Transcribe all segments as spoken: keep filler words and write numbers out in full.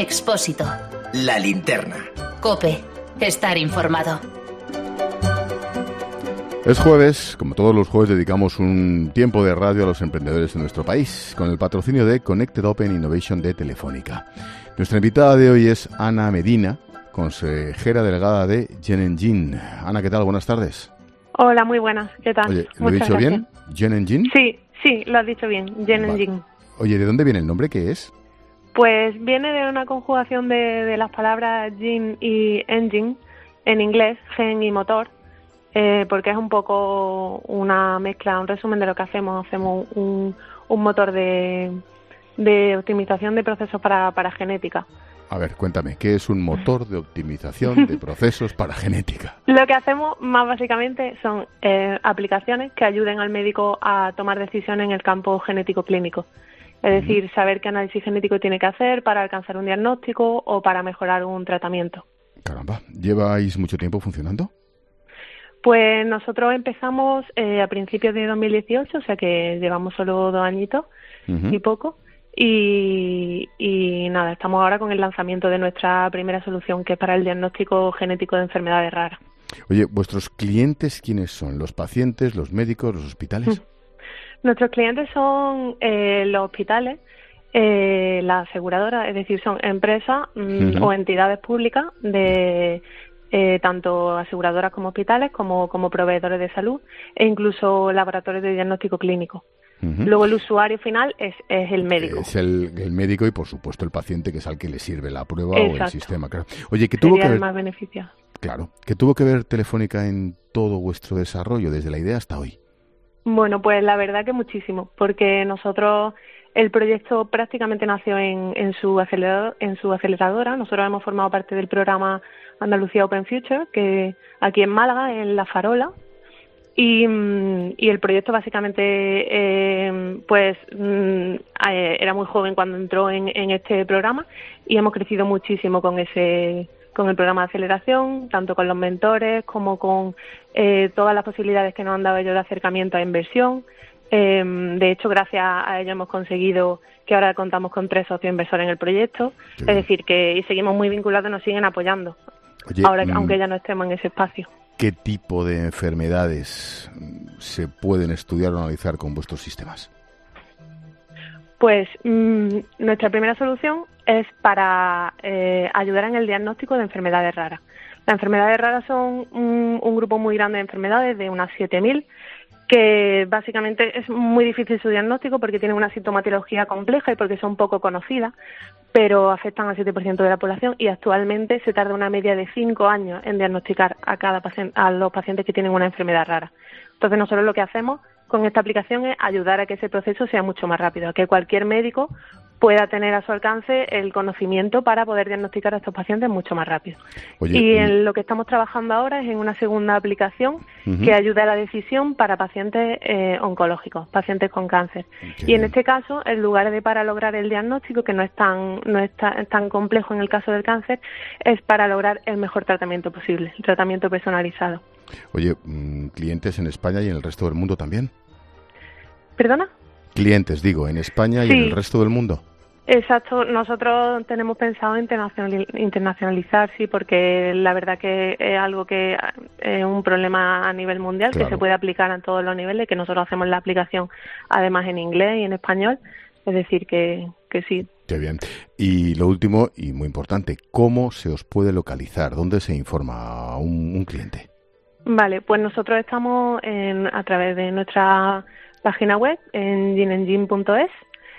Expósito. La Linterna. COPE. Estar informado. Es jueves, como todos los jueves dedicamos un tiempo de radio a los emprendedores de nuestro país, con el patrocinio de Connected Open Innovation de Telefónica. Nuestra invitada de hoy es Ana Medina, consejera delegada de Genengine. Ana, ¿qué tal? Buenas tardes. Hola, muy buenas. ¿Qué tal? Oye, ¿lo Muchas he dicho gracias. bien? ¿Genengine? Sí, sí, lo has dicho bien. Genengine. Vale. Oye, ¿de dónde viene el nombre? ¿Qué es? Pues viene de una conjugación de, de las palabras gene y engine, en inglés, gen y motor. Eh, porque es un poco una mezcla, un resumen de lo que hacemos. Hacemos un, un motor de, de optimización de procesos para, para genética. A ver, cuéntame, ¿qué es un motor de optimización de procesos para genética? Lo que hacemos más básicamente son eh, aplicaciones que ayuden al médico a tomar decisiones en el campo genético clínico. Es decir, saber qué análisis genético tiene que hacer para alcanzar un diagnóstico o para mejorar un tratamiento. Caramba, ¿lleváis mucho tiempo funcionando? Pues nosotros empezamos eh, a principios de dos mil dieciocho, o sea que llevamos solo dos añitos uh-huh. y poco. Y, y nada, estamos ahora con el lanzamiento de nuestra primera solución, que es para el diagnóstico genético de enfermedades raras. Oye, ¿vuestros clientes quiénes son? ¿Los pacientes, los médicos, los hospitales? Nuestros clientes son eh, los hospitales, eh, la aseguradora, es decir, son empresas mm, uh-huh. o entidades públicas de... Eh, tanto aseguradoras como hospitales, como, como proveedores de salud e incluso laboratorios de diagnóstico clínico. Uh-huh. Luego el usuario final es, es el médico. Es el, el médico y, por supuesto, el paciente, que es al que le sirve la prueba. Exacto. O el sistema. Claro. Oye, ¿qué tuvo Sería que ver? el más beneficiado. Claro. ¿Qué tuvo que ver Telefónica en todo vuestro desarrollo, desde la idea hasta hoy? Bueno, pues la verdad que muchísimo, porque nosotros... El proyecto prácticamente nació en, en, su acelerador, en su aceleradora. Nosotros hemos formado parte del programa Andalucía Open Future, que aquí en Málaga, en La Farola. Y, y el proyecto básicamente, eh, pues, eh, era muy joven cuando entró en, en este programa y hemos crecido muchísimo con ese, con el programa de aceleración, tanto con los mentores como con eh, todas las posibilidades que nos han dado ellos de acercamiento a inversión. Eh, de hecho, gracias a ello hemos conseguido que ahora contamos con tres socios inversores en el proyecto. Sí. Es decir, que y seguimos muy vinculados y nos siguen apoyando, Oye, ahora mmm, aunque ya no estemos en ese espacio. ¿Qué tipo de enfermedades se pueden estudiar o analizar con vuestros sistemas? Pues mmm, nuestra primera solución es para eh, ayudar en el diagnóstico de enfermedades raras. Las enfermedades raras son un, un grupo muy grande de enfermedades, de unas siete mil, que básicamente es muy difícil su diagnóstico porque tienen una sintomatología compleja y porque son poco conocidas, pero afectan al siete por ciento de la población y actualmente se tarda una media de cinco años en diagnosticar a cada paciente, a los pacientes que tienen una enfermedad rara. Entonces nosotros lo que hacemos con esta aplicación es ayudar a que ese proceso sea mucho más rápido, a que cualquier médico pueda tener a su alcance el conocimiento para poder diagnosticar a estos pacientes mucho más rápido. Oye, y en y... lo que estamos trabajando ahora es en una segunda aplicación uh-huh. que ayuda a la decisión para pacientes eh, oncológicos, pacientes con cáncer. Okay. Y en este caso, en lugar de para lograr el diagnóstico, que no es tan no es tan, tan complejo en el caso del cáncer, es para lograr el mejor tratamiento posible, el tratamiento personalizado. Oye, ¿clientes en España y en el resto del mundo también? ¿Perdona? Clientes, digo, en España y sí. en el resto del mundo. Exacto, nosotros tenemos pensado internacionalizar, sí, porque la verdad que es algo que es un problema a nivel mundial, claro. que se puede aplicar a todos los niveles, que nosotros hacemos la aplicación además en inglés y en español, es decir, que, que sí. Qué bien. Y lo último, y muy importante, ¿cómo se os puede localizar? ¿Dónde se informa a un, un cliente? Vale, pues nosotros estamos en, a través de nuestra página web en genengine punto es.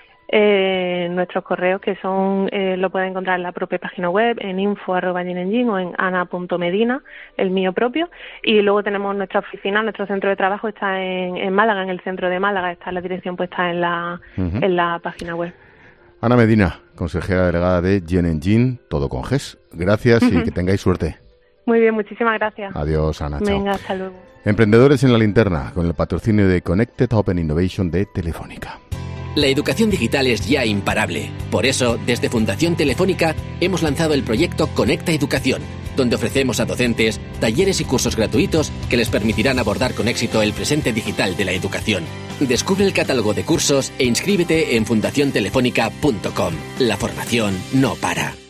Eh, nuestros correos que son eh, lo pueden encontrar en la propia página web, en info arroba genengine o en ana punto medina, el mío propio, y luego tenemos nuestra oficina, nuestro centro de trabajo está en, en Málaga, en el centro de Málaga, está la dirección puesta en la uh-huh. en la página web. Ana Medina, consejera delegada de Genengine, todo con Ges. Gracias uh-huh. y que tengáis suerte. Muy bien, muchísimas gracias. Adiós, Ana. Venga, chao. Hasta luego. Emprendedores en la Linterna, con el patrocinio de Connected Open Innovation de Telefónica. La educación digital es ya imparable. Por eso, desde Fundación Telefónica, hemos lanzado el proyecto Conecta Educación, donde ofrecemos a docentes talleres y cursos gratuitos que les permitirán abordar con éxito el presente digital de la educación. Descubre el catálogo de cursos e inscríbete en fundación telefónica punto com. La formación no para.